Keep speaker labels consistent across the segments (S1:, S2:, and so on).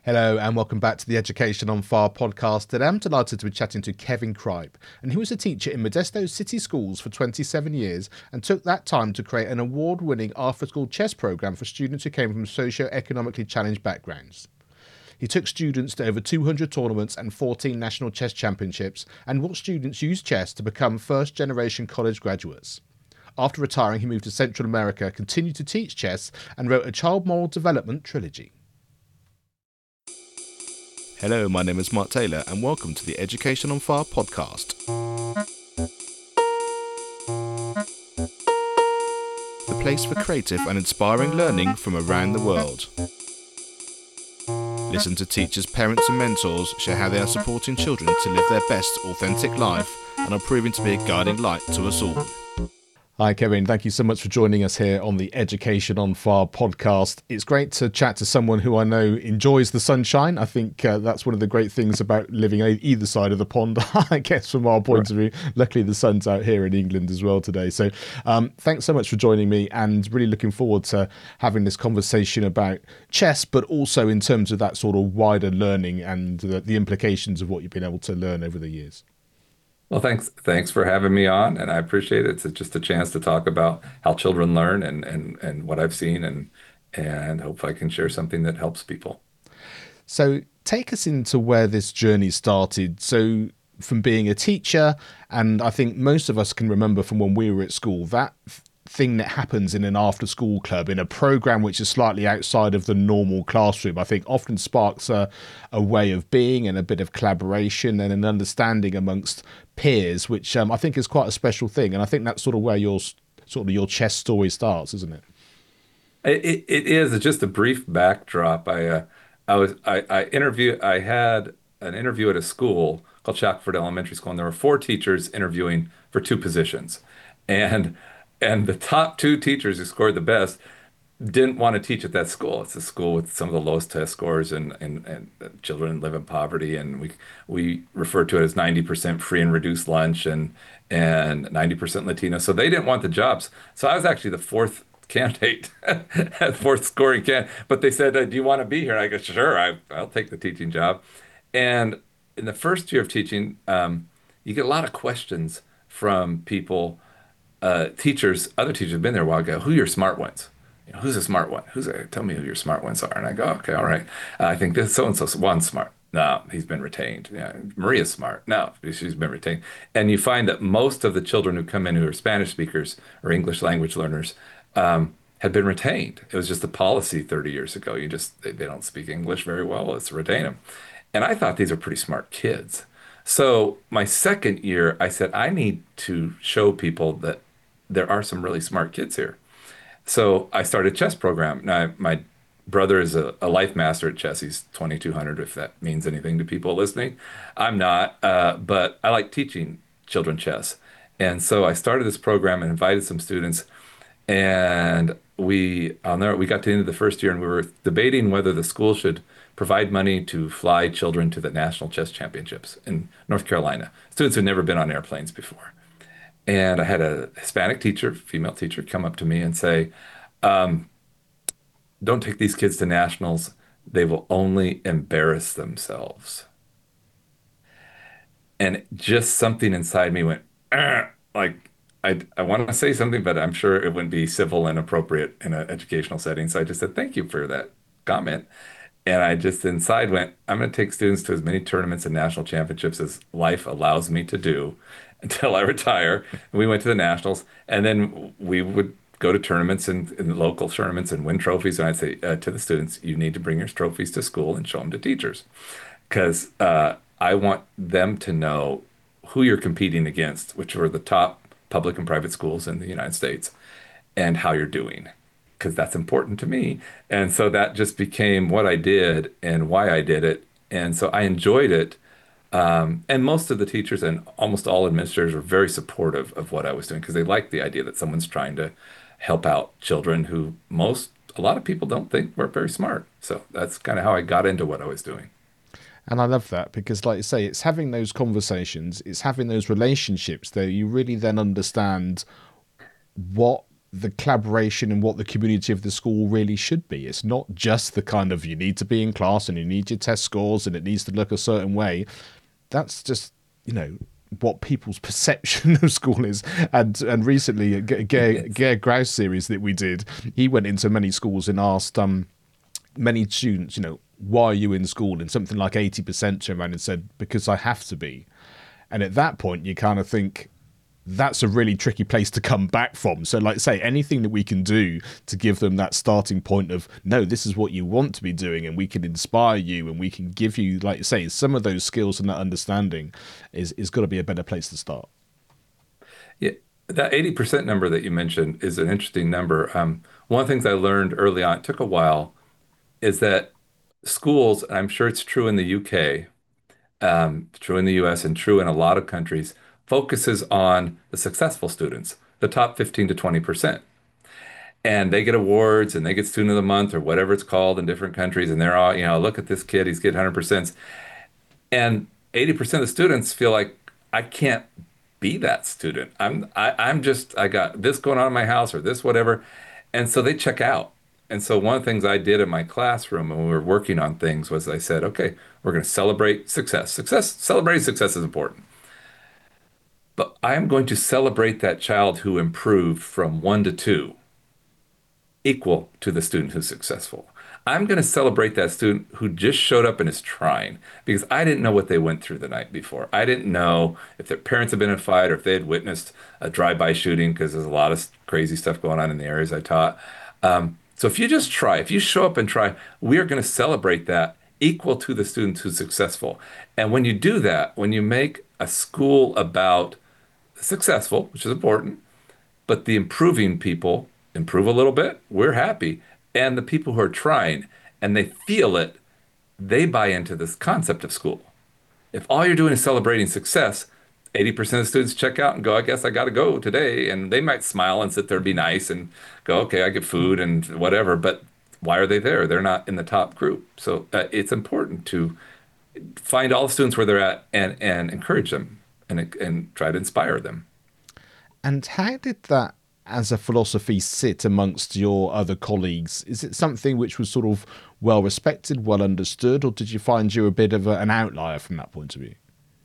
S1: Hello and welcome back to the Education on Fire podcast. Today I'm delighted to be chatting to Kevin Kripe, and he was a teacher in Modesto City Schools for 27 years and took that time to create an award-winning after-school chess program for students who came from socio-economically challenged backgrounds. He took students to over 200 tournaments and 14 national chess championships and watched students use chess to become first-generation college graduates. After retiring, he moved to Central America, continued to teach chess, and wrote a child moral development trilogy. Hello, my name is Mark Taylor, and welcome to the Education on Fire podcast. The place for creative and inspiring learning from around the world. Listen to teachers, parents and mentors share how they are supporting children to live their best authentic life and are proving to be a guiding light to us all. Hi Kevin, thank you so much for joining us here on the Education on Fire podcast. It's great to chat to someone who I know enjoys the sunshine. I think that's one of the great things about living either side of the pond, I guess, from our point of view. Luckily, the sun's out here in England as well today. So thanks so much for joining me, and really looking forward to having this conversation about chess, but also in terms of that sort of wider learning and the implications of what you've been able to learn over the years.
S2: Well, thanks for having me on, and I appreciate it. It's just a chance to talk about how children learn and what I've seen, and hope I can share something that helps people.
S1: So take us into where this journey started. So from being a teacher, and I think most of us can remember from when we were at school, that thing that happens in an after school club, in a program which is slightly outside of the normal classroom, I think often sparks a way of being and a bit of collaboration and an understanding amongst peers, which I think is quite a special thing. And I think that's sort of where your chess story starts, isn't it?
S2: It is. It's just a brief backdrop. I had an interview at a school called Shackford Elementary School, and there were four teachers interviewing for two positions, and and the top two teachers who scored the best didn't want to teach at that school. It's a school with some of the lowest test scores, and children live in poverty, and we refer to it as 90% free and reduced lunch and 90% Latino. So they didn't want the jobs. So I was actually the fourth candidate, fourth scoring candidate. But they said, "Do you want to be here?" And I go, "Sure, I'll take the teaching job." And in the first year of teaching, you get a lot of questions from people, teachers, other teachers have been there a while ago. Who are your smart ones? Who's a smart one? Tell me who your smart ones are. And I go, okay, all right. I think this so and so's one smart. No, he's been retained. Yeah, Maria's smart. No, she's been retained. And you find that most of the children who come in who are Spanish speakers or English language learners had been retained. It was just a policy 30 years ago. They don't speak English very well. Let's retain them. And I thought these are pretty smart kids. So my second year, I said, I need to show people that there are some really smart kids here. So I started a chess program. Now, my brother is a life master at chess. He's 2,200, if that means anything to people listening. I'm not, but I like teaching children chess. And so I started this program and invited some students. And we got to the end of the first year, and we were debating whether the school should provide money to fly children to the National Chess Championships in North Carolina. Students who'd never been on airplanes before. And I had a Hispanic teacher, female teacher, come up to me and say, don't take these kids to nationals. They will only embarrass themselves. And just something inside me went, "Argh," like, I want to say something, but I'm sure it wouldn't be civil and appropriate in an educational setting. So I just said, thank you for that comment. And I just inside went, I'm going to take students to as many tournaments and national championships as life allows me to do until I retire. And we went to the nationals, and then we would go to tournaments and local tournaments and win trophies. And I'd say to the students, you need to bring your trophies to school and show them to teachers, because I want them to know who you're competing against, which are the top public and private schools in the United States, and how you're doing, because that's important to me. And so that just became what I did and why I did it. And so I enjoyed it. And most of the teachers and almost all administrators were very supportive of what I was doing, because they liked the idea that someone's trying to help out children who a lot of people don't think were very smart. So that's kind of how I got into what I was doing.
S1: And I love that because, like you say, it's having those conversations, it's having those relationships that you really then understand what the collaboration and what the community of the school really should be. It's not just the kind of you need to be in class and you need your test scores and it needs to look a certain way. That's just, what people's perception of school is. And recently,
S2: Yes.
S1: Gare Grouse series that we did, he went into many schools and asked many students, why are you in school? And something like 80% turned around and said, because I have to be. And at that point, you kind of think, that's a really tricky place to come back from. So, like say, anything that we can do to give them that starting point of, no, this is what you want to be doing, and we can inspire you, and we can give you, like you say, some of those skills and that understanding is got to be a better place to start.
S2: Yeah, that 80% number that you mentioned is an interesting number. One of the things I learned early on, it took a while, is that schools, and I'm sure it's true in the UK, true in the US, and true in a lot of countries, focuses on the successful students, the top 15 to 20%. And they get awards and they get student of the month or whatever it's called in different countries. And they're all, look at this kid, he's getting 100%. And 80% of the students feel like I can't be that student. I'm just I got this going on in my house or this whatever. And so they check out. And so one of the things I did in my classroom when we were working on things was I said, okay, we're going to celebrate success. Celebrating success is important. But I am going to celebrate that child who improved from 1 to 2 equal to the student who's successful. I'm going to celebrate that student who just showed up and is trying because I didn't know what they went through the night before. I didn't know if their parents had been in a fight or if they had witnessed a drive-by shooting because there's a lot of crazy stuff going on in the areas I taught. So if you just try, if you show up and try, we are going to celebrate that equal to the student who's successful. And when you do that, when you make a school about successful, which is important, but the improving people improve a little bit, we're happy. And the people who are trying and they feel it, they buy into this concept of school. If all you're doing is celebrating success, 80% of students check out and go, I guess I got to go today. And they might smile and sit there and be nice and go, okay, I get food and whatever. But why are they there? They're not in the top group. So it's important to find all the students where they're at and encourage them and try to inspire them.
S1: And how did that, as a philosophy, sit amongst your other colleagues? Is it something which was sort of well respected, well understood, or did you find you a bit of an outlier from that point of view?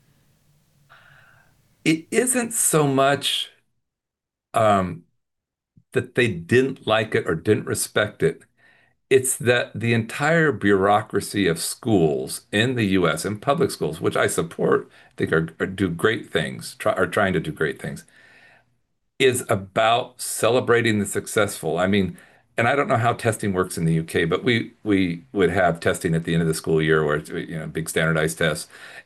S2: It isn't so much um, that they didn't like it or didn't respect it. It's that the entire bureaucracy of schools in the US and public schools, which I support, think are do great things, are trying to do great things, is about celebrating the successful. I mean, and I don't know how testing works in the UK, but we would have testing at the end of the school year where it's, big standardized tests.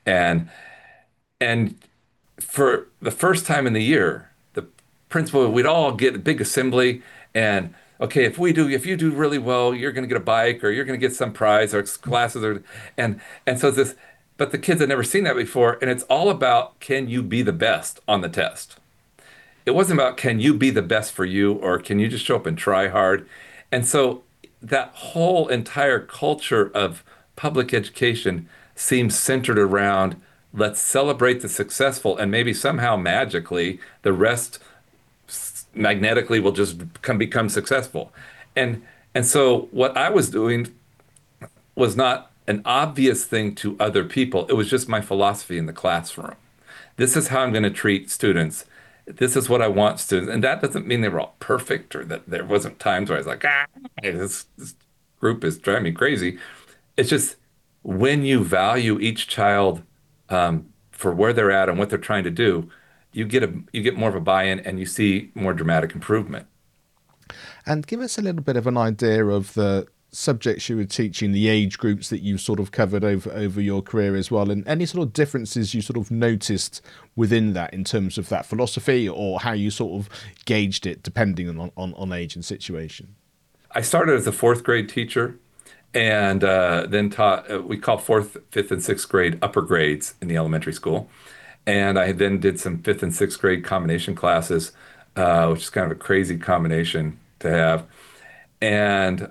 S2: And for the first time in the year, the principal, we'd all get a big assembly and okay, if you do really well, you're going to get a bike or you're going to get some prize or classes or and so it's this, but the kids had never seen that before, and it's all about can you be the best on the test. It wasn't about can you be the best for you or can you just show up and try hard. And so that whole entire culture of public education seems centered around let's celebrate the successful and maybe somehow magically the rest magnetically will just become successful. And and so what I was doing was not an obvious thing to other people. It was just my philosophy in the classroom. This is how I'm going to treat students. This is what I want students. And that doesn't mean they were all perfect or that there wasn't times where I was like, this group is driving me crazy. It's just when you value each child for where they're at and what they're trying to do, you get more of a buy-in and you see more dramatic improvement.
S1: And give us a little bit of an idea of the subjects you were teaching, the age groups that you sort of covered over your career as well, and any sort of differences you sort of noticed within that in terms of that philosophy or how you sort of gauged it depending on age and situation.
S2: I started as a fourth grade teacher and then taught, we call fourth, fifth, and sixth grade upper grades in the elementary school. And I then did some fifth and sixth grade combination classes, which is kind of a crazy combination to have. And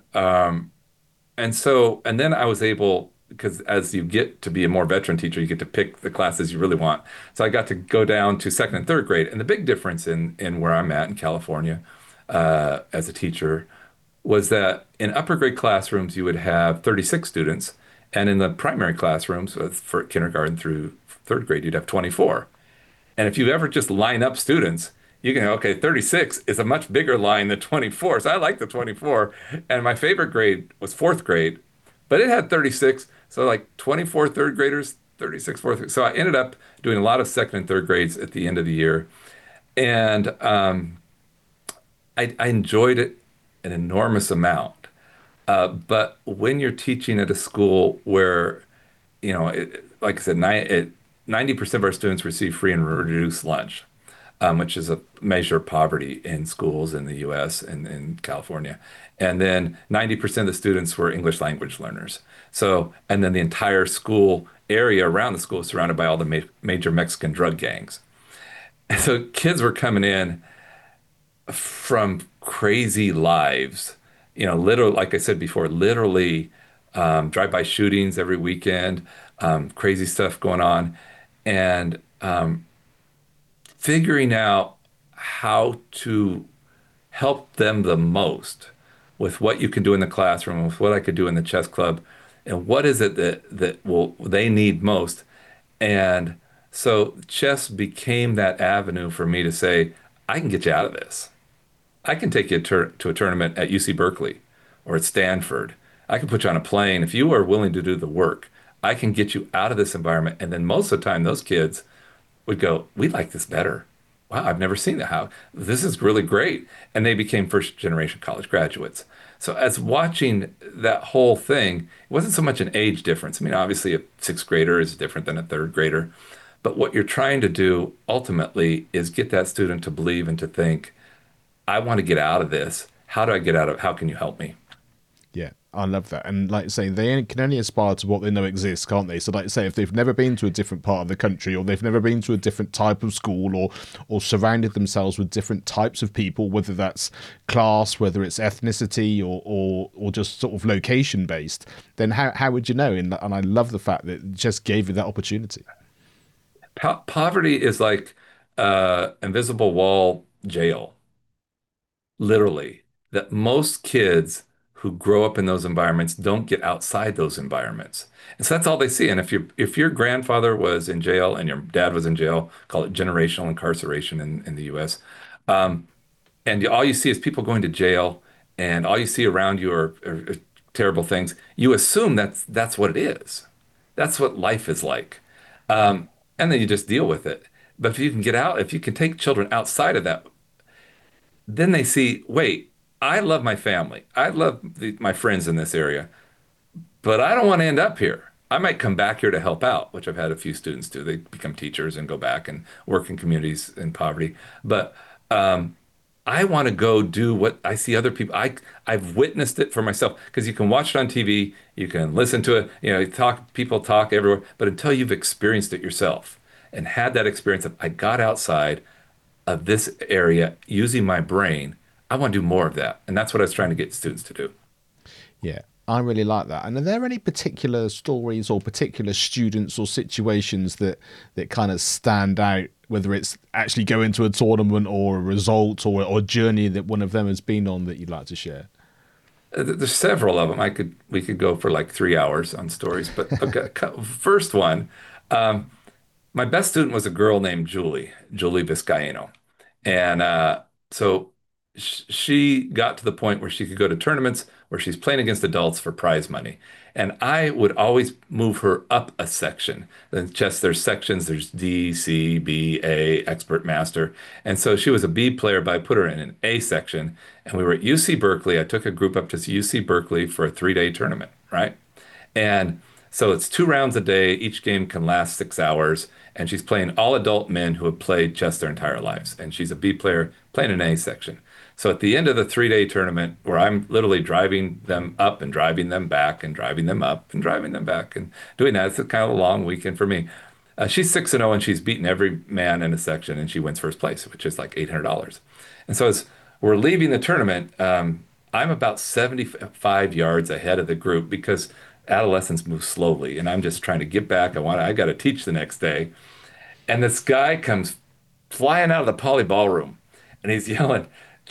S2: and then I was able, because as you get to be a more veteran teacher, you get to pick the classes you really want. So I got to go down to second and third grade. And the big difference in where I'm at in California, as a teacher was that in upper grade classrooms, you would have 36 students. And in the primary classrooms, for kindergarten through third grade, you'd have 24. And if you ever just line up students, you can, okay, 36 is a much bigger line than 24. So I like the 24. And my favorite grade was fourth grade, but it had 36. So like 24 third graders, 36 fourth. So I ended up doing a lot of second and third grades at the end of the year. And I enjoyed it an enormous amount. But when you're teaching at a school where, like I said, 90% of our students receive free and reduced lunch, which is a measure of poverty in schools in the US and in California. And then 90% of the students were English language learners. So, and then the entire school area around the school is surrounded by all the major Mexican drug gangs. And so kids were coming in from crazy lives, literally, like I said before, literally drive-by shootings every weekend, crazy stuff going on, and figuring out how to help them the most with what you can do in the classroom, with what I could do in the chess club, and what is it that will they need most. And so chess became that avenue for me to say, I can get you out of this. I can take you to a tournament at UC Berkeley or at Stanford. I can put you on a plane. If you are willing to do the work, I can get you out of this environment. And then most of the time, those kids would go, we like this better. Wow, I've never seen that. How this is really great. And they became first generation college graduates. So as watching that whole thing, it wasn't so much an age difference. I mean, obviously a sixth grader is different than a third grader. But what you're trying to do ultimately is get that student to believe and to think, I want to get out of this. How do I get out of it? How can you help me?
S1: Yeah, I love that. And like I say, can only aspire to what they know exists, can't they? So like I say, if they've never been to a different part of the country, or they've never been to a different type of school, or surrounded themselves with different types of people, whether that's class, whether it's ethnicity, or just sort of location based, then how would you know? And I love the fact that it just gave you that opportunity.
S2: Poverty is like invisible wall jail, literally. That most kids who grow up in those environments don't get outside those environments. And so that's all they see. And if your grandfather was in jail and your dad was in jail, call it generational incarceration in the US, and all you see is people going to jail, and all you see around you are terrible things. You assume that's what it is. That's what life is like, and then you just deal with it. But if you can get out, if you can take children outside of that, then they see, wait, I love my family. I love my friends in this area, but I don't want to end up here. I might come back here to help out, which I've had a few students do. They become teachers and go back and work in communities in poverty. But I want to go do what I see other people. I've witnessed it for myself because you can watch it on TV, you can listen to it, people talk everywhere, but until you've experienced it yourself and had that experience of I got outside of this area using my brain, I want to do more of that. And that's what I was trying to get students to do.
S1: Yeah, I really like that. And are there any particular stories or particular students or situations that kind of stand out, whether it's actually going to a tournament or a result or a journey that one of them has been on that you'd like to share?
S2: There's several of them. We could go for like 3 hours on stories, but okay. First one, um, my best student was a girl named Julie Vizcaino. And so she got to the point where she could go to tournaments where she's playing against adults for prize money. And I would always move her up a section. In chess, there's sections, there's D, C, B, A, expert, master. And so she was a B player, but I put her in an A section. And we were at UC Berkeley. I took a group up to UC Berkeley for a 3-day tournament, right? And so it's 2 rounds a day. Each game can last 6 hours. And she's playing all adult men who have played chess their entire lives. And she's a B player playing an A section. So at the end of the 3-day tournament, where I'm literally driving them up and driving them back and driving them up and driving them back and doing that, it's a kind of a long weekend for me. She's 6-0 and she's beaten every man in a section and she wins first place, which is like $800. And so as we're leaving the tournament, I'm about 75 yards ahead of the group because adolescents move slowly, and I'm just trying to get back. I got to teach the next day, and this guy comes flying out of the poly ballroom, and he's yelling,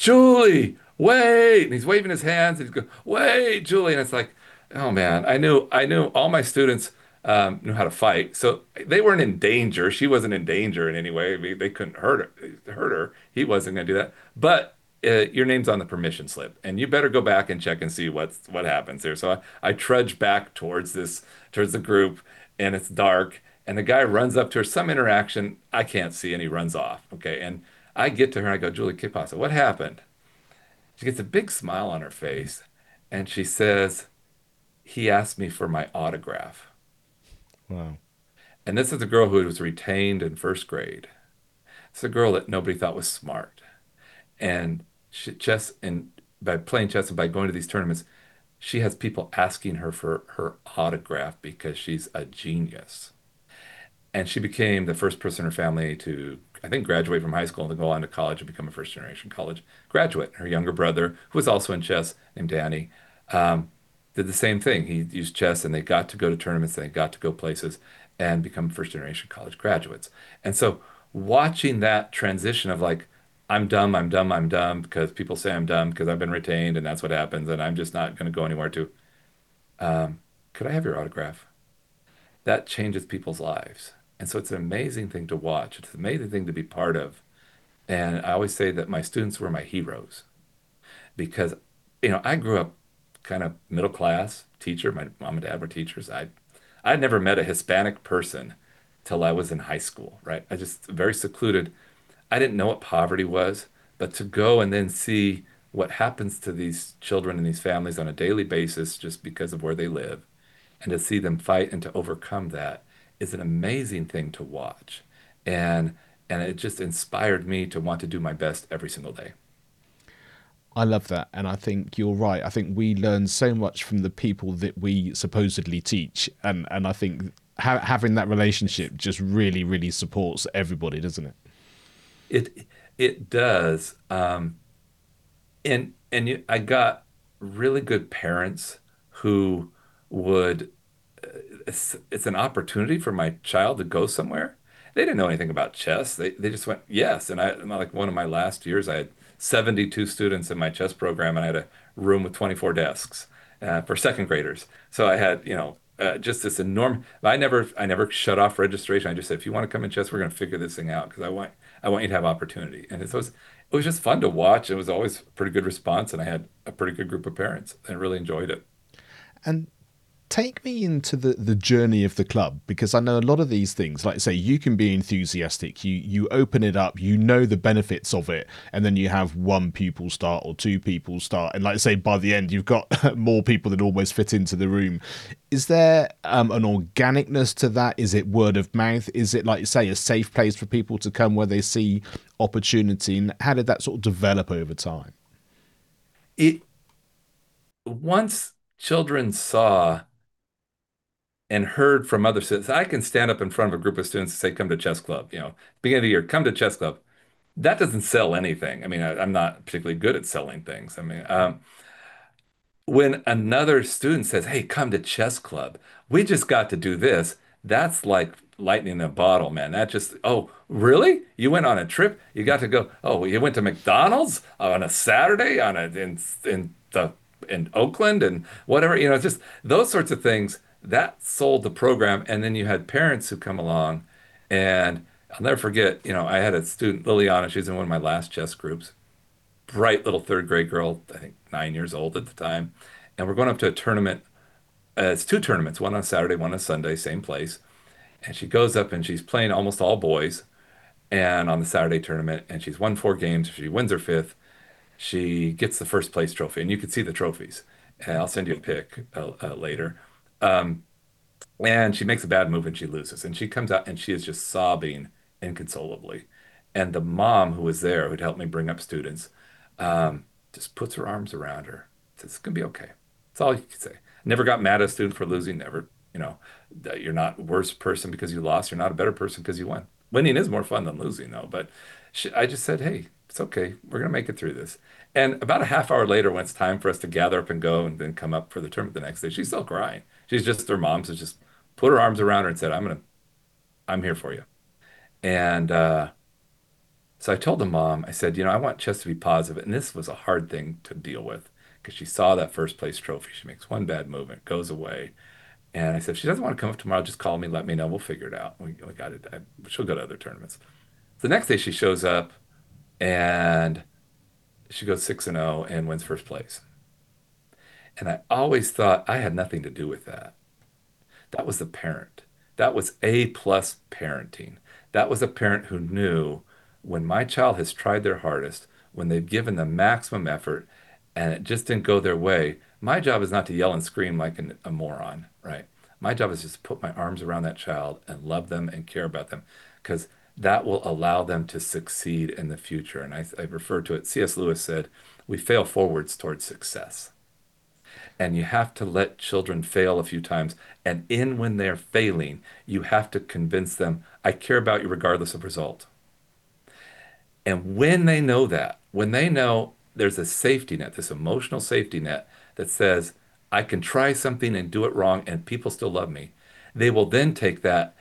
S2: Julie, wait. And he's waving his hands and he's going, wait, Julie. And it's like, oh man, I knew all my students knew how to fight. So they weren't in danger. She wasn't in danger in any way. I mean, they couldn't hurt her. He wasn't going to do that. But your name's on the permission slip, and you better go back and check and see what happens there. So I trudge back towards the group, and it's dark, and the guy runs up to her, some interaction I can't see, and he runs off. Okay, and I get to her and I go, Julie, ¿qué pasa? What happened? She gets a big smile on her face, and she says, he asked me for my autograph.
S1: Wow.
S2: And this is a girl who was retained in first grade. It's a girl that nobody thought was smart. And chess and by playing chess and by going to these tournaments, she has people asking her for her autograph because she's a genius. And she became the first person in her family to, I think, graduate from high school and then go on to college and become a first generation college graduate. Her younger brother, who was also in chess, named Danny, um, did the same thing. He used chess and they got to go to tournaments, and they got to go places and become first generation college graduates. And so watching that transition of like, I'm dumb, I'm dumb, I'm dumb because people say I'm dumb because I've been retained and that's what happens and I'm just not going to go anywhere to, could I have your autograph? That changes people's lives. And so it's an amazing thing to watch. It's an amazing thing to be part of. And I always say that my students were my heroes because, I grew up kind of middle class teacher. My mom and dad were teachers. I'd never met a Hispanic person till I was in high school, right? I just very secluded. I didn't know what poverty was, but to go and then see what happens to these children and these families on a daily basis just because of where they live and to see them fight and to overcome that is an amazing thing to watch. And and it just inspired me to want to do my best every single day.
S1: I love that. And I think you're right. I think we learn so much from the people that we supposedly teach. And I think having that relationship just really, really supports everybody, doesn't it?
S2: It does. I got really good parents who would it's an opportunity for my child to go somewhere. They didn't know anything about chess. They just went yes. And like one of my last years, I had 72 students in my chess program, and I had a room with 24 desks for second graders. So I had just this enormous. I never shut off registration. I just said if you want to come in chess, we're going to figure this thing out because I want you to have opportunity. And it was just fun to watch. It was always a pretty good response, and I had a pretty good group of parents and really enjoyed it.
S1: And take me into the journey of the club, because I know a lot of these things, like I say, you can be enthusiastic, you open it up, you know the benefits of it, and then you have one pupil start or two people start, and like I say, by the end you've got more people that almost fit into the room. Is there an organicness to that? Is it word of mouth? Is it, like you say, a safe place for people to come where they see opportunity? And how did that sort of develop over time?
S2: It once children saw and heard from other students. I can stand up in front of a group of students and say, come to chess club, beginning of the year, come to chess club. That doesn't sell anything. I mean, I'm not particularly good at selling things. I mean, when another student says, hey, come to chess club, we just got to do this. That's like lightning in a bottle, man. That just, oh, really? You went on a trip? You got to go, oh, you went to McDonald's on a Saturday in Oakland and whatever, just those sorts of things that sold the program. And then you had parents who come along and I'll never forget, I had a student, Liliana, she's in one of my last chess groups, bright little third grade girl, I think 9 years old at the time. And we're going up to a tournament. It's two tournaments, one on Saturday, one on Sunday, same place. And she goes up and she's playing almost all boys. And on the Saturday tournament, and she's won 4 games. She wins her fifth. She gets the first place trophy, and you can see the trophies. And I'll send you a pic later. Um, and she makes a bad move and she loses. And she comes out and she is just sobbing inconsolably. And the mom who was there, who'd helped me bring up students, just puts her arms around her. Says, it's gonna be okay. That's all you can say. Never got mad at a student for losing. Never, that you're not a worse person because you lost. You're not a better person because you won. Winning is more fun than losing, though. But I just said, hey, it's okay. We're gonna make it through this. And about a half hour later, when it's time for us to gather up and go and then come up for the tournament the next day, she's still crying. She's just her mom's just put her arms around her and said, I'm here for you. And So I told the mom, I said, I want Chess to be positive. And this was a hard thing to deal with because she saw that first place trophy. She makes one bad move, it goes away. And I said, if she doesn't want to come up tomorrow, just call me, let me know. We'll figure it out. We got it. She'll go to other tournaments. The next day she shows up and she goes 6-0 and wins first place. And I always thought I had nothing to do with that. That was the parent. That was A plus parenting. That was a parent who knew when my child has tried their hardest, when they've given the maximum effort and it just didn't go their way, my job is not to yell and scream like a moron, right? My job is just to put my arms around that child and love them and care about them because that will allow them to succeed in the future. And I refer to it, C.S. Lewis said, we fail forwards towards success. And you have to let children fail a few times. And in when they're failing, you have to convince them, I care about you regardless of result. And when they know that, when they know there's a safety net, this emotional safety net that says, I can try something and do it wrong and people still love me, they will then take that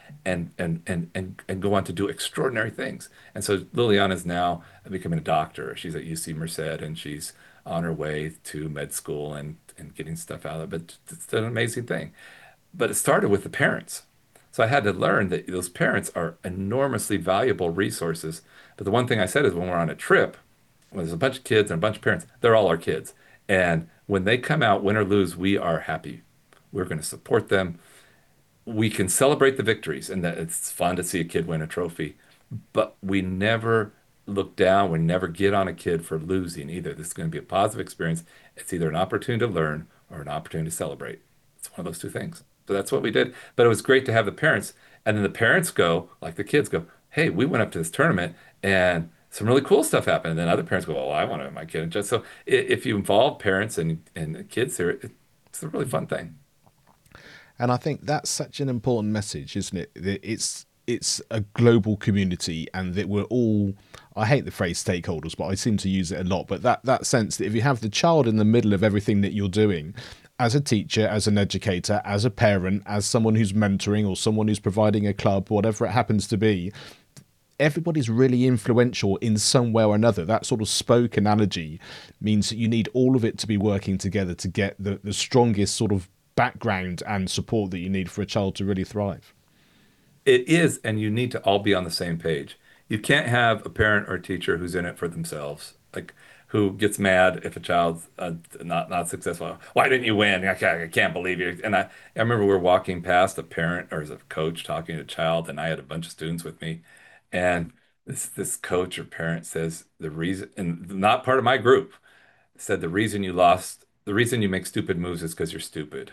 S2: and go on to do extraordinary things. And so Liliana is now becoming a doctor. She's at UC Merced and she's on her way to med school and getting stuff out of it. But it's an amazing thing. But it started with the parents. So I had to learn that those parents are enormously valuable resources. But the one thing I said is when we're on a trip, when there's a bunch of kids and a bunch of parents, they're all our kids. And when they come out, win or lose, we are happy. We're going to support them. We can celebrate the victories and that it's fun to see a kid win a trophy, but we never look down. We never get on a kid for losing either. This is going to be a positive experience. It's either an opportunity to learn or an opportunity to celebrate. It's one of those two things. So that's what we did. But it was great to have the parents. And then the parents go, like the kids go, hey, we went up to this tournament and some really cool stuff happened. And then other parents go, oh, I want to have my kid. And just so if you involve parents and kids here, it's a really fun thing.
S1: And I think that's such an important message, isn't it? That it's a global community and that we're all, I hate the phrase stakeholders, but I seem to use it a lot. But that sense that if you have the child in the middle of everything that you're doing, as a teacher, as an educator, as a parent, as someone who's mentoring or someone who's providing a club, whatever it happens to be, everybody's really influential in some way or another. That sort of spoke analogy means that you need all of it to be working together to get the strongest sort of background and support that you need for a child to really thrive.
S2: It is, and you need to all be on the same page. You can't have a parent or a teacher who's in it for themselves, like who gets mad if a child's not successful. Why didn't you win? I can't believe you. And I remember we were walking past a parent or as a coach talking to a child, and I had a bunch of students with me, and this coach or parent says the reason, and not part of my group, said the reason you lost, the reason you make stupid moves is because you're stupid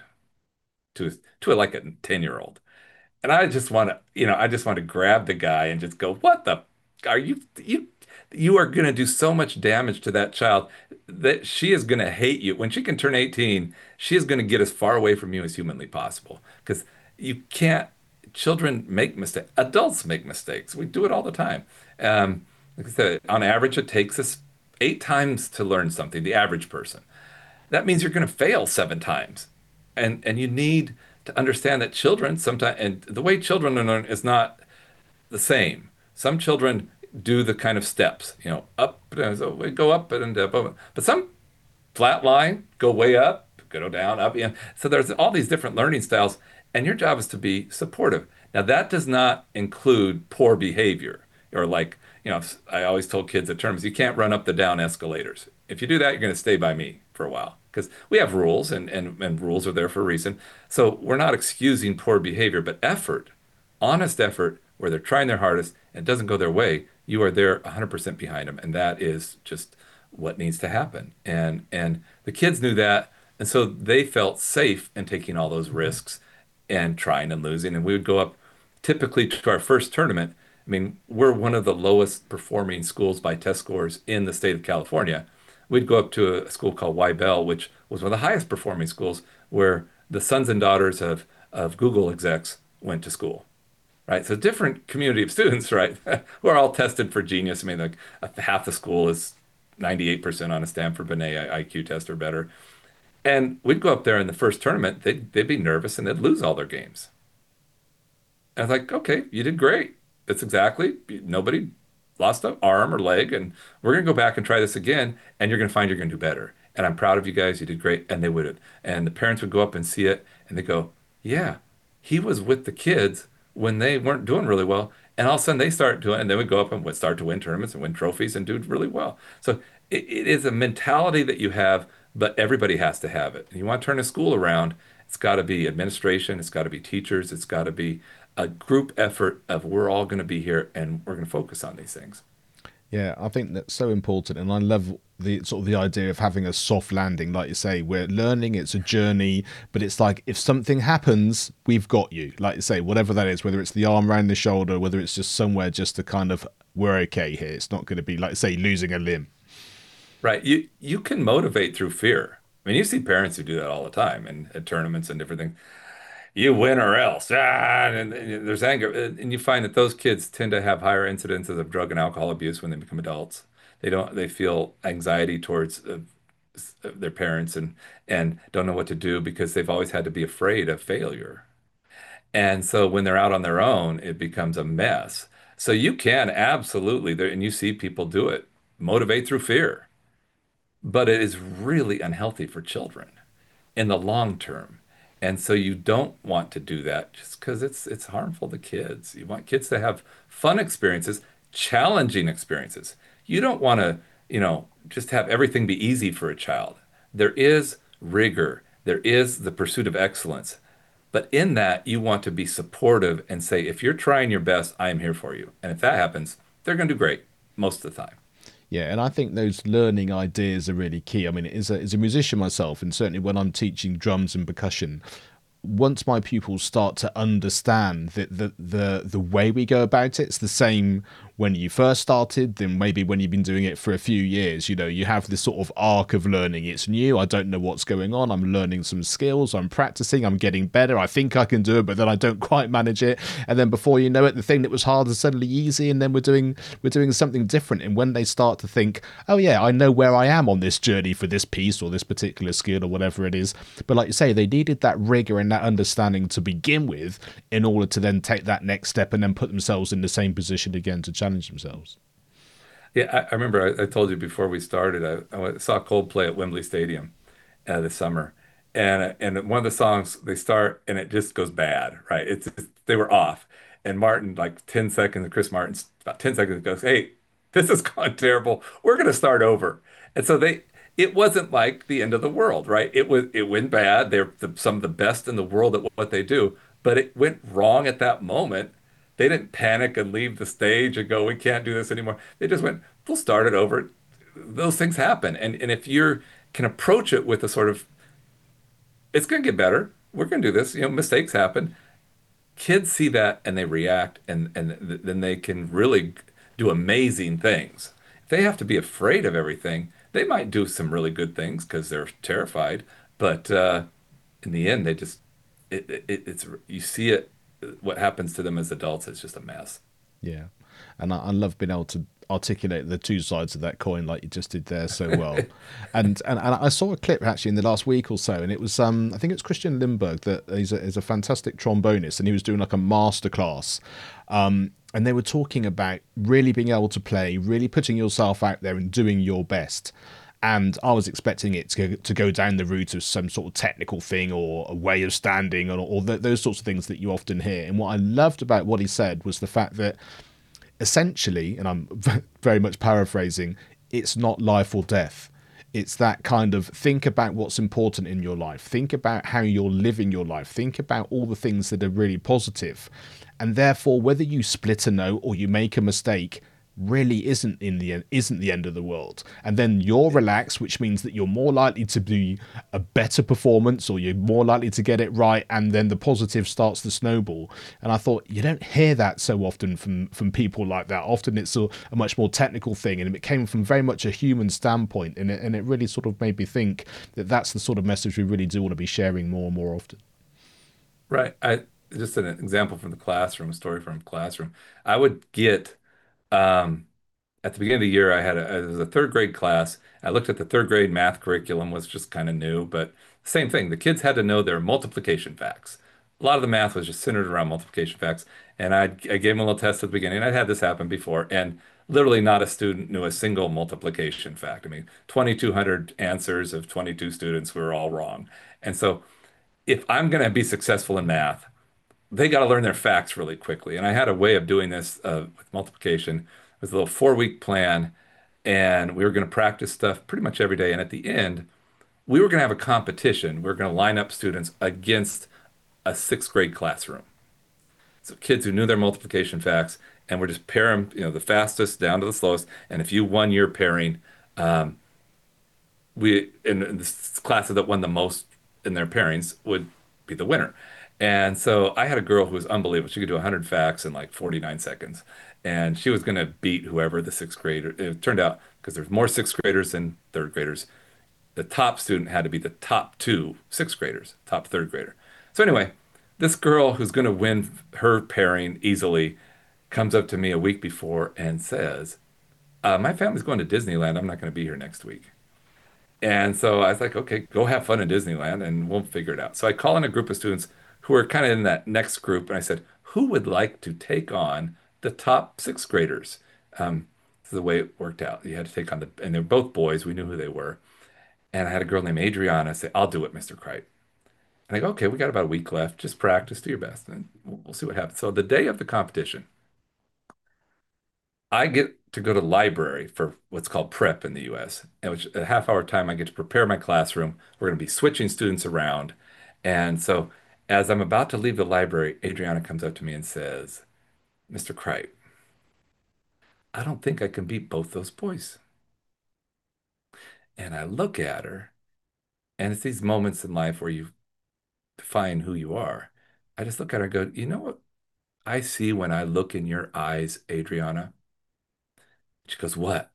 S2: to like a 10-year-old. And I just want to, I just want to grab the guy and just go, what the are you are going to do so much damage to that child that she is going to hate you. When she can turn 18, she is going to get as far away from you as humanly possible because you can't, children make mistakes. Adults make mistakes. We do it all the time. Like I said, on average, it takes us 8 times to learn something, the average person. That means you're going to fail 7 times. And you need to understand that children sometimes, and the way children learn is not the same. Some children do the kind of steps, up, so we go up and up, but some flat line, go way up, go down, up. So there's all these different learning styles, and your job is to be supportive. Now, that does not include poor behavior or like, I always told kids at terms, you can't run up the down escalators. If you do that, you're going to stay by me for a while because we have rules and rules are there for a reason. So we're not excusing poor behavior, but effort, honest effort where they're trying their hardest and it doesn't go their way, you are there 100% behind them. And that is just what needs to happen. And the kids knew that. And so they felt safe in taking all those risks and trying and losing. And we would go up typically to our first tournament. I mean, we're one of the lowest performing schools by test scores in the state of California. We'd go up to a school called Bell, which was one of the highest performing schools where the sons and daughters of Google execs went to school, right? So different community of students, right? Who are all tested for genius. I mean, like half the school is 98% on a Stanford Binet IQ test or better. And we'd go up there in the first tournament, they'd be nervous and they'd lose all their games. And I was like, okay, you did great. That's exactly, nobody lost an arm or leg, and we're going to go back and try this again, and you're going to find you're going to do better. And I'm proud of you guys. You did great." And they would. And the parents would go up and see it, and they go, "Yeah, he was with the kids when they weren't doing really well." And all of a sudden they start doing, and they would go up and would start to win tournaments and win trophies and do really well. So it is a mentality that you have, but everybody has to have it. And you want to turn a school around, it's got to be administration, it's got to be teachers, it's got to be a group effort of we're all going to be here and we're going to focus on these things.
S1: Yeah, I think that's so important, and I love the sort of the idea of having a soft landing, like you say. We're learning; it's a journey, but it's like if something happens, we've got you. Like you say, whatever that is, whether it's the arm around the shoulder, whether it's just somewhere just to kind of we're okay here. It's not going to be like say losing a limb.
S2: Right. You can motivate through fear. I mean, you see parents who do that all the time and at tournaments and different things. You win or else. And there's anger. And you find that those kids tend to have higher incidences of drug and alcohol abuse when they become adults. They feel anxiety towards their parents and don't know what to do because they've always had to be afraid of failure. And so when they're out on their own, it becomes a mess. So you can absolutely there, and you see people do it, motivate through fear, but it is really unhealthy for children in the long term. And so you don't want to do that just because it's harmful to kids. You want kids to have fun experiences, challenging experiences. You don't want to, just have everything be easy for a child. There is rigor, there is the pursuit of excellence. But in that, you want to be supportive and say, if you're trying your best, I am here for you. And if that happens, they're going to do great most of the time.
S1: Yeah, and I think those learning ideas are really key. I mean, as a musician myself, and certainly when I'm teaching drums and percussion, once my pupils start to understand that the way we go about it's the same when you first started, then maybe when you've been doing it for a few years, you have this sort of arc of learning. It's new. I don't know what's going on. I'm learning some skills. I'm practicing. I'm getting better. I think I can do it, but then I don't quite manage it. And then before you know it, the thing that was hard is suddenly easy. And then we're doing something different. And when they start to think, oh yeah, I know where I am on this journey for this piece or this particular skill or whatever it is. But like you say, they needed that rigor and that understanding to begin with in order to then take that next step and then put themselves in the same position again to challenge themselves.
S2: Yeah, I remember I told you before we started, saw Coldplay at Wembley Stadium this summer. And one of the songs they start and it just goes bad, right? They were off. And Martin, like 10 seconds, Chris Martin's about 10 seconds goes, "Hey, this has gone terrible. We're gonna start over." And so it wasn't like the end of the world, right? It went bad. They're some of the best in the world at what they do, but it went wrong at that moment. They didn't panic and leave the stage and go, "We can't do this anymore." They just went, "We'll start it over." Those things happen. And if you can approach it with a sort of, it's going to get better. We're going to do this. Mistakes happen. Kids see that and they react, and then they can really do amazing things. If they have to be afraid of everything, they might do some really good things because they're terrified. But in the end, they just, it's, you see it, what happens to them as adults, it's just a mess.
S1: Yeah, and I love being able to articulate the two sides of that coin like you just did there so well. And I saw a clip actually in the last week or so, and it was I think it's Christian Lindbergh that is a fantastic trombonist, and he was doing like a master class. And they were talking about really being able to play, really putting yourself out there and doing your best. And I was expecting it to go down the route of some sort of technical thing or a way of standing or those sorts of things that you often hear. And what I loved about what he said was the fact that essentially, and I'm very much paraphrasing, it's not life or death. It's that kind of think about what's important in your life. Think about how you're living your life. Think about all the things that are really positive. And therefore, whether you split a note or you make a mistake, really isn't the end of the world. And then you're relaxed, which means that you're more likely to be a better performance or you're more likely to get it right, and then the positive starts to snowball. And I thought you don't hear that so often from people like that. Often it's a much more technical thing, and it came from very much a human standpoint, and it really sort of made me think that that's the sort of message we really do want to be sharing more and more often.
S2: Right. I just an example from the classroom, a story from classroom. I would get um, at the beginning of the year, it was a third grade class. I looked at the third grade math curriculum, was just kind of new, but same thing. The kids had to know their multiplication facts. A lot of the math was just centered around multiplication facts. And I gave them a little test at the beginning. I'd had this happen before, and literally not a student knew a single multiplication fact. I mean, 2,200 answers of 22 students were all wrong. And so if I'm going to be successful in math, they got to learn their facts really quickly. And I had a way of doing this with multiplication. It was a little 4 week plan, and we were going to practice stuff pretty much every day. And at the end, we were going to have a competition. We were going to line up students against a sixth grade classroom. So kids who knew their multiplication facts, and we're just pair them, the fastest down to the slowest. And if you won your pairing, um, we in the classes that won the most in their pairings would be the winner. And so I had a girl who was unbelievable. She could do 100 facts in like 49 seconds. And she was going to beat whoever the sixth grader. It turned out because there's more sixth graders than third graders, the top student had to be the top two sixth graders, top third grader. So anyway, this girl who's going to win her pairing easily comes up to me a week before and says, "My family's going to Disneyland. I'm not going to be here next week." And so I was like, okay, go have fun in Disneyland and we'll figure it out. So I call in a group of students who are kind of in that next group, and I said, who would like to take on the top sixth graders? This is the way it worked out. You had to take on and they're both boys. We knew who they were. And I had a girl named Adriana say, I'll do it, Mr. Kripe. And I go, okay, we got about a week left. Just practice, do your best, and we'll see what happens. So the day of the competition, I get to go to the library for what's called prep in the US, and which a half hour time I get to prepare my classroom. We're going to be switching students around. And so as I'm about to leave the library, Adriana comes up to me and says, Mr. Kripe, I don't think I can beat both those boys. And I look at her, and it's these moments in life where you define who you are. I just look at her and go, you know what I see when I look in your eyes, Adriana? She goes, what?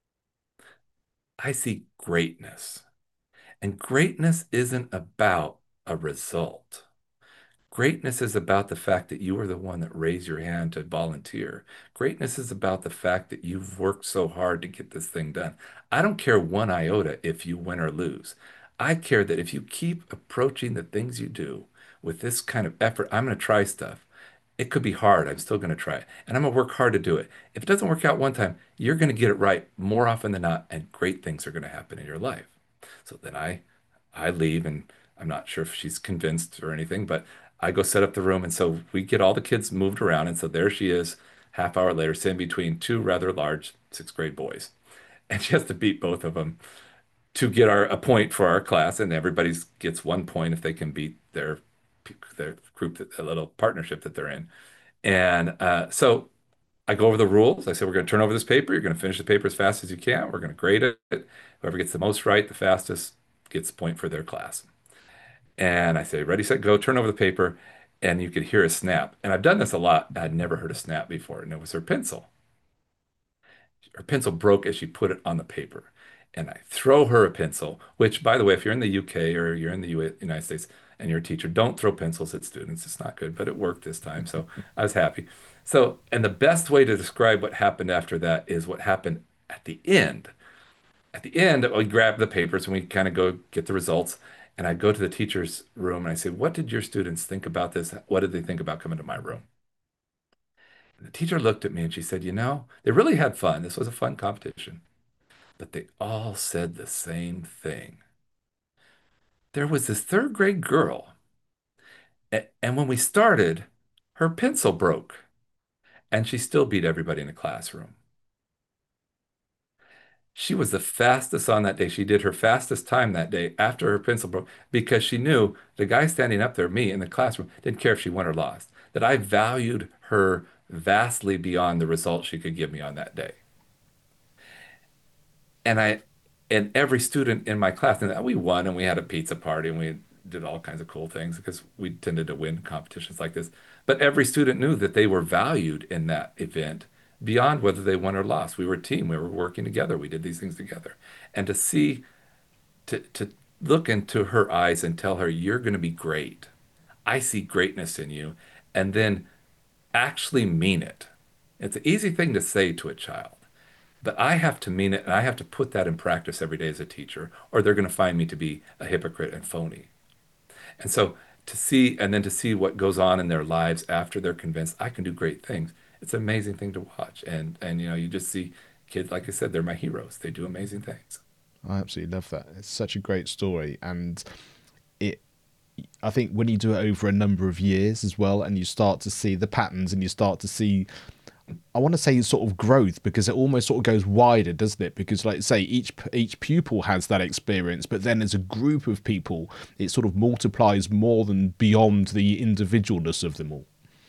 S2: I see greatness. And greatness isn't about a result. Greatness is about the fact that you are the one that raised your hand to volunteer. Greatness is about the fact that you've worked so hard to get this thing done. I don't care one iota if you win or lose. I care that if you keep approaching the things you do with this kind of effort, I'm going to try stuff. It could be hard. I'm still going to try it. And I'm going to work hard to do it. If it doesn't work out one time, you're going to get it right more often than not, and great things are going to happen in your life. So then I leave, and I'm not sure if she's convinced or anything, but I go set up the room. And so we get all the kids moved around. And so there she is, half hour later, sitting between two rather large sixth grade boys. And she has to beat both of them to get a point for our class. And everybody gets 1 point if they can beat their group, a little partnership that they're in. And so I go over the rules. I say, we're going to turn over this paper. You're going to finish the paper as fast as you can. We're going to grade it. Whoever gets the most right, the fastest, gets a point for their class. And I say, ready, set, go, turn over the paper. And you could hear a snap. And I've done this a lot. I'd never heard a snap before. And it was her pencil. Her pencil broke as she put it on the paper. And I throw her a pencil, which, by the way, if you're in the UK or you're in the United States and you're a teacher, don't throw pencils at students. It's not good, but it worked this time. So I was happy. So, and the best way to describe what happened after that is what happened at the end. At the end, we grab the papers and we kind of go get the results. And I go to the teacher's room and I say, what did your students think about this? What did they think about coming to my room? And the teacher looked at me and she said, they really had fun. This was a fun competition. But they all said the same thing. There was this third grade girl, and when we started, her pencil broke, and she still beat everybody in the classroom. She was the fastest on that day. She did her fastest time that day after her pencil broke because she knew the guy standing up there, me in the classroom, didn't care if she won or lost, that I valued her vastly beyond the result she could give me on that day. And every student in my class, and we won and we had a pizza party and we did all kinds of cool things because we tended to win competitions like this. But every student knew that they were valued in that event beyond whether they won or lost. We were a team. We were working together. We did these things together. And to look into her eyes and tell her, you're going to be great. I see greatness in you. And then actually mean it. It's an easy thing to say to a child. But I have to mean it, and I have to put that in practice every day as a teacher, or they're going to find me to be a hypocrite and phony. And then to see what goes on in their lives after they're convinced I can do great things it's an amazing thing to watch. And you just see kids, like I said, they're my heroes. They do amazing things.
S1: I absolutely love that. It's such a great story, and it I think when you do it over a number of years as well, and you start to see the patterns, and you start to see, I want to say, sort of growth, because it almost sort of goes wider, doesn't it? Because, like say, each pupil has that experience, but then as a group of people, it sort of multiplies more than beyond the individualness of them all.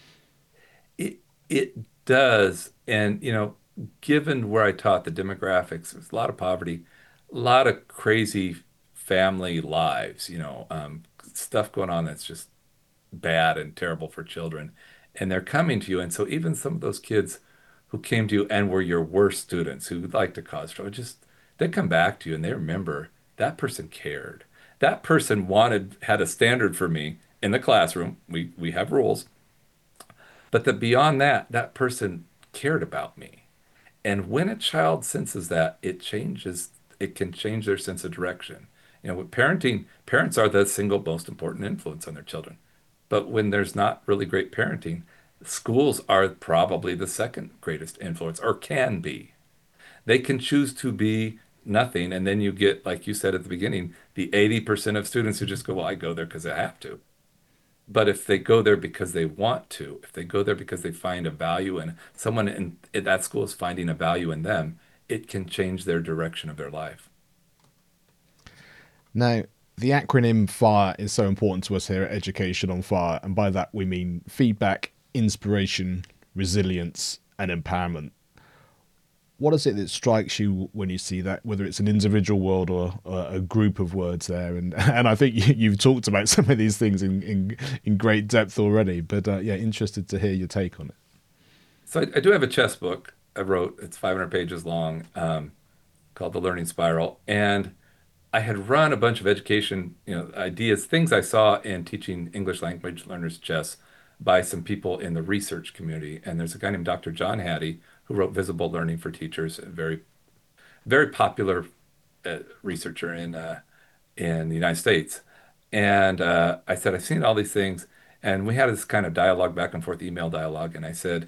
S2: It does. And given where I taught the demographics, there's a lot of poverty, a lot of crazy family lives, stuff going on that's just bad and terrible for children. And they're coming to you. And so even some of those kids who came to you and were your worst students who like to cause trouble, just they come back to you and they remember that person cared. That person had a standard for me in the classroom. We have rules, but that beyond that, that person cared about me. And when a child senses that, it can change their sense of direction. With parenting, parents are the single most important influence on their children. But when there's not really great parenting, schools are probably the second greatest influence, or can be. They can choose to be nothing, and then you get, like you said at the beginning, the 80% of students who just go, well, I go there because I have to. But if they go there because they want to, if they go there because they find a value in someone in that school is finding a value in them, it can change their direction of their life.
S1: Now, the acronym FIRE is so important to us here at Education on Fire, and by that we mean feedback, inspiration, resilience, and empowerment. What is it that strikes you when you see that, whether it's an individual word or a group of words there? And I think you've talked about some of these things in great depth already, but yeah, interested to hear your take on it.
S2: So I do have a chess book I wrote. It's 500 pages long, called The Learning Spiral. And I had run a bunch of education, ideas, things I saw in teaching English language learners chess by some people in the research community. And there's a guy named Dr. John Hattie who wrote Visible Learning for Teachers, a very, very popular researcher in the United States. And I said, I've seen all these things. And we had this kind of dialogue, back and forth email dialogue. And I said,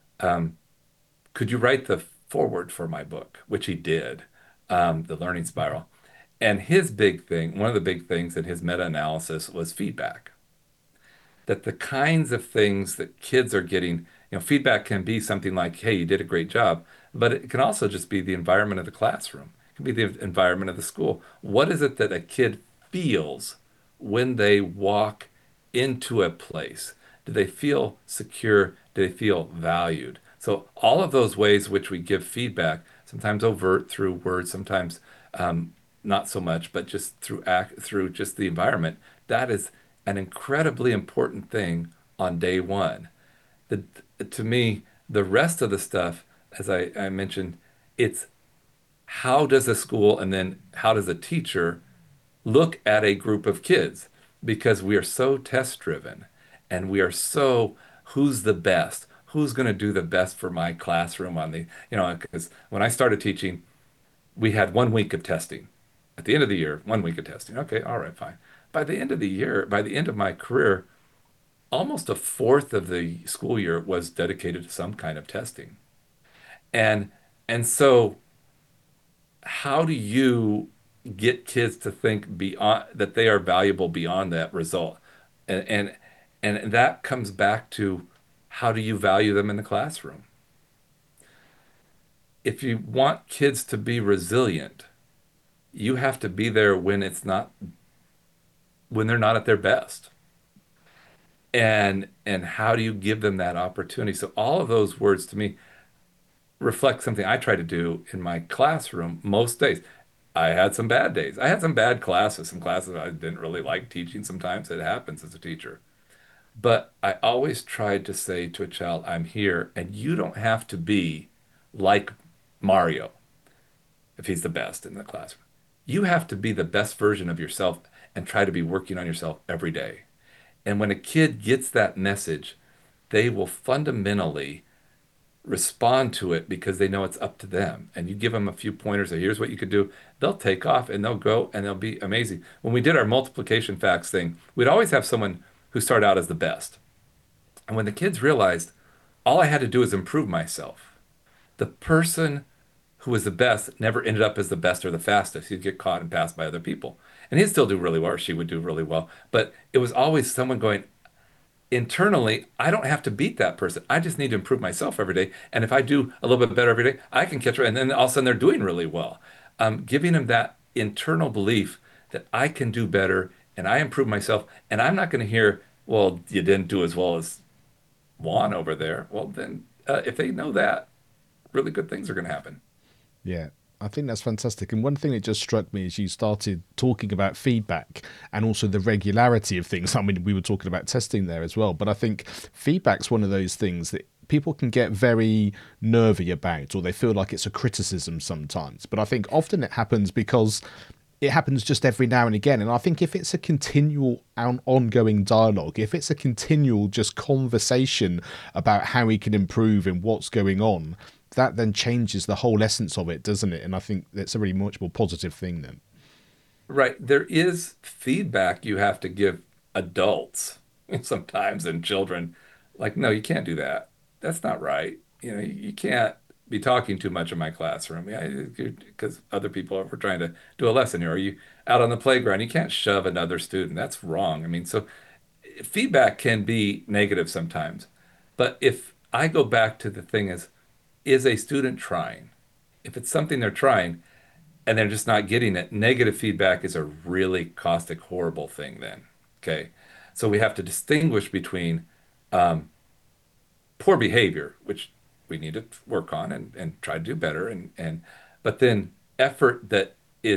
S2: could you write the foreword for my book? Which he did, The Learning Spiral. And his big thing, one of the big things in his meta-analysis was feedback. That the kinds of things that kids are getting, feedback can be something like, hey, you did a great job, but it can also just be the environment of the classroom. It can be the environment of the school. What is it that a kid feels when they walk into a place? Do they feel secure? Do they feel valued? So all of those ways which we give feedback, sometimes overt through words, sometimes not so much, but just through just the environment, that is an incredibly important thing on day one. The, to me, the rest of the stuff, as I mentioned, it's how does a school and then how does a teacher look at a group of kids? Because we are so test driven and we are so who's the best? Who's going to do the best for my classroom because when I started teaching, we had 1 week of testing. At the end of the year, 1 week of testing. Okay, all right, fine. By the end of the year, by the end of my career, almost a fourth of the school year was dedicated to some kind of testing. And and so how do you get kids to think beyond that they are valuable beyond that result? And and that comes back to how do you value them in the classroom? If you want kids to be resilient, you have to be there when they're not at their best. And how do you give them that opportunity? So all of those words to me reflect something I try to do in my classroom most days. I had some bad days. I had some bad classes, some classes I didn't really like teaching sometimes. It happens as a teacher. But I always tried to say to a child, I'm here, and you don't have to be like Mario if he's the best in the classroom. You have to be the best version of yourself and try to be working on yourself every day. And when a kid gets that message, they will fundamentally respond to it because they know it's up to them. And you give them a few pointers of here's what you could do, they'll take off and they'll go and they'll be amazing. When we did our multiplication facts thing, we'd always have someone who started out as the best. And when the kids realized, all I had to do was improve myself. The person who was the best never ended up as the best or the fastest. He'd get caught and passed by other people. And he'd still do really well, or she would do really well. But it was always someone going, internally, I don't have to beat that person. I just need to improve myself every day. And if I do a little bit better every day, I can catch her. And then all of a sudden they're doing really well. Giving them that internal belief that I can do better and I improve myself. And I'm not going to hear, well, you didn't do as well as Juan over there. Well, then if they know that, really good things are going to happen.
S1: Yeah, I think that's fantastic. And one thing that just struck me is you started talking about feedback and also the regularity of things. I mean, we were talking about testing there as well, but I think feedback's one of those things that people can get very nervy about, or they feel like it's a criticism sometimes. But I think often it happens because it happens just every now and again. And I think if it's a continual ongoing dialogue, if it's a continual just conversation about how we can improve and what's going on, that then changes the whole essence of it, doesn't it? And I think that's a really much more positive thing then.
S2: Right. There is feedback you have to give adults sometimes and children. Like, no, you can't do that. That's not right. You can't be talking too much in my classroom. Yeah, because other people are trying to do a lesson here. Or you out on the playground, you can't shove another student. That's wrong. I mean, so feedback can be negative sometimes. But if I go back to the thing is a student trying? If it's something they're trying, and they're just not getting it, negative feedback is a really caustic, horrible thing then. Okay. So we have to distinguish between um, poor behavior, which we need to work on and try to do better, and but then effort that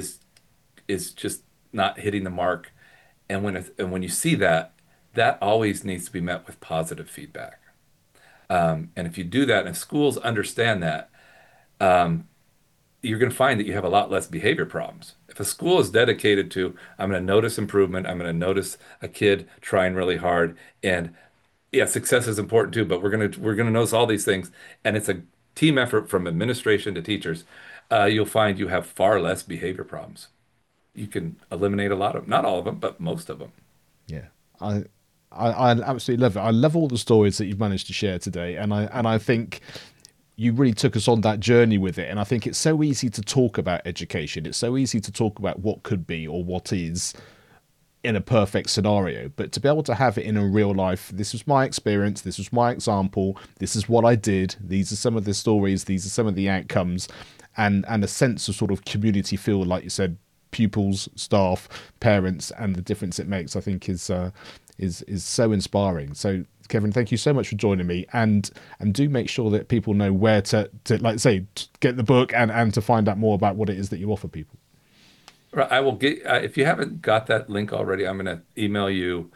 S2: is just not hitting the mark. And when you see that, that always needs to be met with positive feedback. And if you do that, and if schools understand that, um, you're going to find that you have a lot less behavior problems. If a school is dedicated to, I'm going to notice improvement, I'm going to notice a kid trying really hard, and yeah, success is important too, but we're going to notice all these things, and it's a team effort from administration to teachers. You'll find you have far less behavior problems. You can eliminate a lot of, not all of them, but most of them.
S1: Yeah. I I absolutely love it. I love all the stories that you've managed to share today, and I think you really took us on that journey with it. And I think it's so easy to talk about education. It's so easy to talk about what could be or what is in a perfect scenario, but to be able to have it in a real life, this was my experience, this was my example, this is what I did, these are some of the stories, these are some of the outcomes, and a sense of sort of community feel, like you said, pupils, staff, parents, and the difference it makes, I think is so inspiring. So Kevin, thank you so much for joining me, and do make sure that people know where to like say get the book and to find out more about what it is that you offer people.
S2: Right, I will get, if you haven't got that link already, I'm going to email you,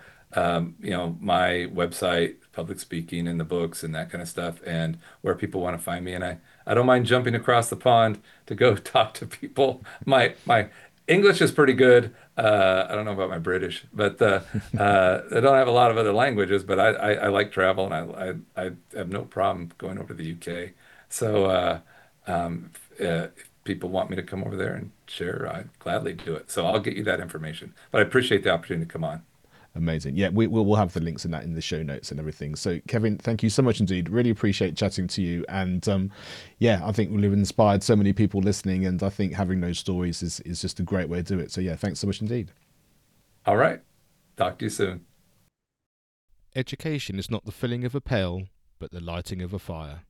S2: my website, public speaking and the books and that kind of stuff, and where people want to find me. And I don't mind jumping across the pond to go talk to people. My English is pretty good. I don't know about my British, but I don't have a lot of other languages, but I like travel, and I have no problem going over to the UK. So if people want me to come over there and share, I'd gladly do it. So I'll get you that information. But I appreciate the opportunity to come on.
S1: Amazing. Yeah, we'll have the links in that in the show notes and everything. So Kevin, thank you so much indeed. Really appreciate chatting to you. And yeah, I think we've inspired so many people listening, and I think having those stories is just a great way to do it. So yeah, thanks so much indeed.
S2: All right. Talk to you soon.
S1: Education is not the filling of a pail, but the lighting of a fire.